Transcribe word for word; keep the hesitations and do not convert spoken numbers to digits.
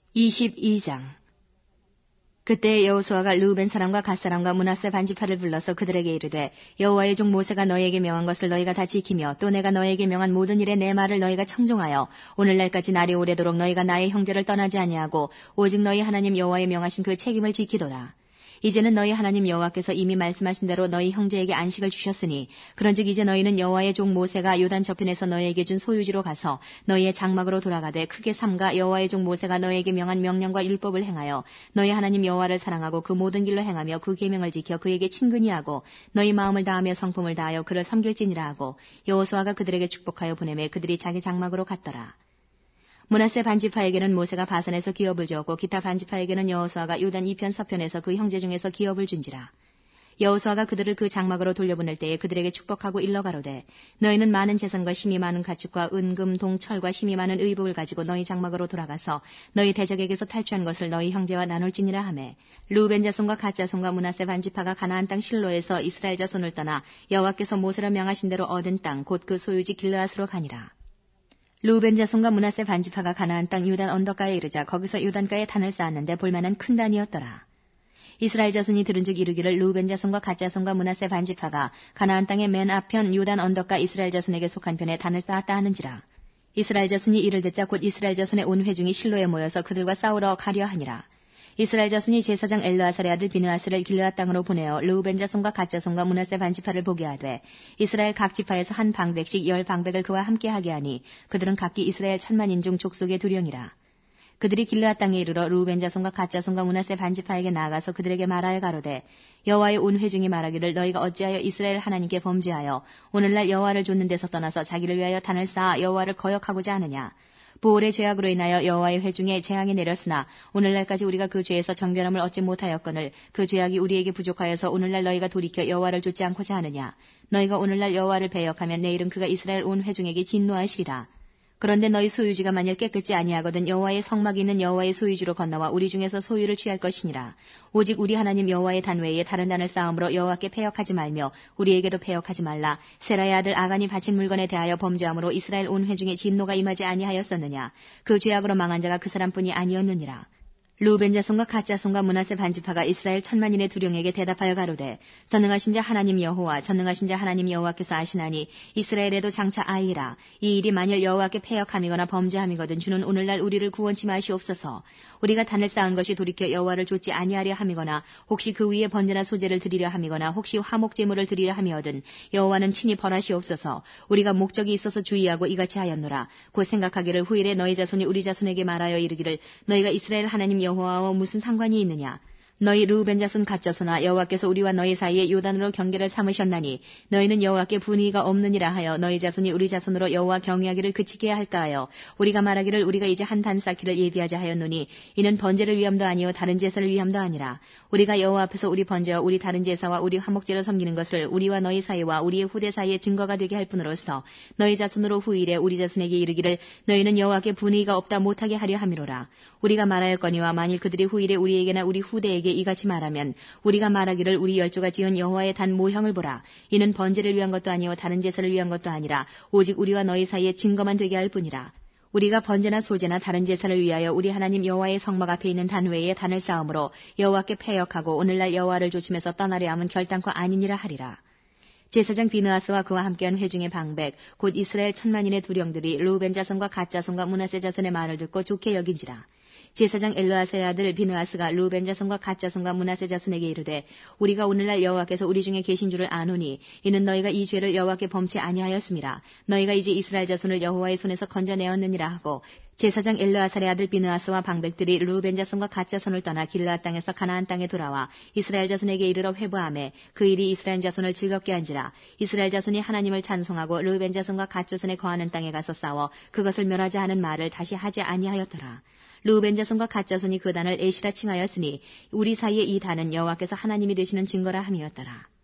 이십이 장. 그때 여호수아가 르우벤 사람과 갓 사람과 므낫세 반지파를 불러서 그들에게 이르되 여호와의 종 모세가 너희에게 명한 것을 너희가 다 지키며 또 내가 너희에게 명한 모든 일에 내 말을 너희가 청종하여 오늘날까지 날이 오래도록 너희가 나의 형제를 떠나지 아니하고 오직 너희 하나님 여호와의 명하신 그 책임을 지키도다. 이제는 너희 하나님 여호와께서 이미 말씀하신 대로 너희 형제에게 안식을 주셨으니 그런즉 이제 너희는 여호와의 종 모세가 요단 저편에서 너희에게 준 소유지로 가서 너희의 장막으로 돌아가되 크게 삼가 여호와의 종 모세가 너희에게 명한 명령과 율법을 행하여 너희 하나님 여호와를 사랑하고 그 모든 길로 행하며 그 계명을 지켜 그에게 친근히 하고 너희 마음을 다하며 성품을 다하여 그를 섬길지니라 하고 여호수아가 그들에게 축복하여 보내매 그들이 자기 장막으로 갔더라. 므낫세 반지파에게는 모세가 바산에서 기업을 주었고 기타 반지파에게는 여호수아가 요단 이편 서편에서 그 형제 중에서 기업을 준지라. 여호수아가 그들을 그 장막으로 돌려보낼 때에 그들에게 축복하고 일러 가로되 너희는 많은 재산과 힘이 많은 가축과 은금 동철과 힘이 많은 의복을 가지고 너희 장막으로 돌아가서 너희 대적에게서 탈취한 것을 너희 형제와 나눌지니라 하매 르우벤 자손과 갓 자손과 므낫세 반지파가 가나안 땅 실로에서 이스라엘 자손을 떠나 여호와께서 모세로 명하신 대로 얻은 땅 곧 그 소유지 길르앗으로 가니라. 르우벤 자손과 므낫세 반지파가 가나안 땅 요단 언덕가에 이르자 거기서 요단가에 단을 쌓았는데 볼만한 큰 단이었더라. 이스라엘 자손이 들은즉 이르기를 르우벤 자손과 갓 자손과 므낫세 반지파가 가나안 땅의 맨 앞편 요단 언덕가 이스라엘 자손에게 속한 편에 단을 쌓았다 하는지라. 이스라엘 자손이 이를 듣자 곧 이스라엘 자손의 온 회중이 실로에 모여서 그들과 싸우러 가려 하니라. 이스라엘 자손이 제사장 엘르아살의 아들 비느하스를 길르앗 땅으로 보내어 르우벤 자손과 갓 자손과 므낫세 반지파를 보게 하되 이스라엘 각 지파에서 한 방백씩 열 방백을 그와 함께 하게 하니 그들은 각기 이스라엘 천만인 중 족속의 두령이라. 그들이 길르앗 땅에 이르러 르우벤 자손과 갓 자손과 므낫세 반지파에게 나아가서 그들에게 말하여 가로되 여호와의 온 회중이 말하기를 너희가 어찌하여 이스라엘 하나님께 범죄하여 오늘날 여호와를 좇는 데서 떠나서 자기를 위하여 단을 쌓아 여호와를 거역하고자 하느냐. 보올의 죄악으로 인하여 여호와의 회중에 재앙이 내렸으나 오늘날까지 우리가 그 죄에서 정결함을 얻지 못하였거늘 그 죄악이 우리에게 부족하여서 오늘날 너희가 돌이켜 여호와를 좇지 않고자 하느냐. 너희가 오늘날 여호와를 배역하면 내일은 그가 이스라엘 온 회중에게 진노하시리라. 그런데 너희 소유지가 만일 깨끗지 아니하거든 여호와의 성막이 있는 여호와의 소유지로 건너와 우리 중에서 소유를 취할 것이니라. 오직 우리 하나님 여호와의 단 외에 다른 단을 쌓음으로 여호와께 패역하지 말며 우리에게도 패역하지 말라. 세라의 아들 아간이 바친 물건에 대하여 범죄함으로 이스라엘 온 회중에 진노가 임하지 아니하였었느냐. 그 죄악으로 망한 자가 그 사람뿐이 아니었느니라. 르우벤 자손과 갓 자손과 므낫세 반지파가 이스라엘 천만인의 두령에게 대답하여 가로되 전능하신 자 하나님 여호와 전능하신 자 하나님 여호와께서 아시나니 이스라엘에도 장차 아이라. 이 일이 만일 여호와께 패역함이거나 범죄함이거든 주는 오늘날 우리를 구원치 마시옵소서. 우리가 단을 쌓은 것이 돌이켜 여호와를 좇지 아니하려 함이거나 혹시 그 위에 번제나 소제를 드리려 함이거나 혹시 화목 제물을 드리려 함이거든 여호와는 친히 벌하시옵소서. 우리가 목적이 있어서 주의하고 이같이 하였노라. 곧 생각하기를 후일에 너희 자손이 우리 자손에게 말하여 이르기를 너희가 이스라엘 하나님 여호와와 무슨 상관이 있느냐. 너희 르우벤 자손 갓 자손아 여호와께서 우리와 너희 사이에 요단으로 경계를 삼으셨나니 너희는 여호와께 분의가 없느니라 하여 너희 자손이 우리 자손으로 여호와 경외하기를 그치게 할까 하여 우리가 말하기를 우리가 이제 한 단 쌓기를 예비하자 하였노니 이는 번제를 위함도 아니요 다른 제사를 위함도 아니라 우리가 여호와 앞에서 우리 번제와 우리 다른 제사와 우리 화목제를 섬기는 것을 우리와 너희 사이와 우리의 후대 사이에 증거가 되게 할 뿐으로써 너희 자손으로 후일에 우리 자손에게 이르기를 너희는 여호와께 분의가 없다 못하게 하려 함이로라. 우리가 말하였거니와 만일 그들이 후일에 우리에게나 우리 후대에게 이같이 말하면 우리가 말하기를 우리 열조가 지은 여호와의 단 모형을 보라. 이는 번제를 위한 것도 아니요 다른 제사를 위한 것도 아니라 오직 우리와 너희 사이에 증거만 되게 할 뿐이라. 우리가 번제나 소제나 다른 제사를 위하여 우리 하나님 여호와의 성막 앞에 있는 단 외에 단을 쌓음으로 여호와께 패역하고 오늘날 여호와를 조심해서 떠나려 함은 결단코 아니니라 하리라. 제사장 비느하스와 그와 함께한 회중의 방백 곧 이스라엘 천만인의 두령들이 르우벤 자손과 갓 자손과 므낫세 자손의 말을 듣고 좋게 여긴지라. 제사장 엘르아살의 아들 비느하스가 르우벤 자손과 갓 자손과 므낫세 자손에게 이르되 우리가 오늘날 여호와께서 우리 중에 계신 줄을 아노니 이는 너희가 이 죄를 여호와께 범치 아니하였음이라. 너희가 이제 이스라엘 자손을 여호와의 손에서 건져내었느니라 하고 제사장 엘르아살의 아들 비느하스와 방백들이 르우벤 자손과 갓 자손을 떠나 길르앗 땅에서 가나안 땅에 돌아와 이스라엘 자손에게 이르러 회부하매 그 일이 이스라엘 자손을 즐겁게 한지라. 이스라엘 자손이 하나님을 찬송하고 르우벤 자손과 갓 자손에 거하는 땅에 가서 싸워 그것을 멸하자 하는 말을 다시 하지 아니하였더라. 르우벤 자손과 갓 자손이 그 단을 에시라 칭하였으니 우리 사이의 이 단은 여호와께서 하나님이 되시는 증거라 함이었더라.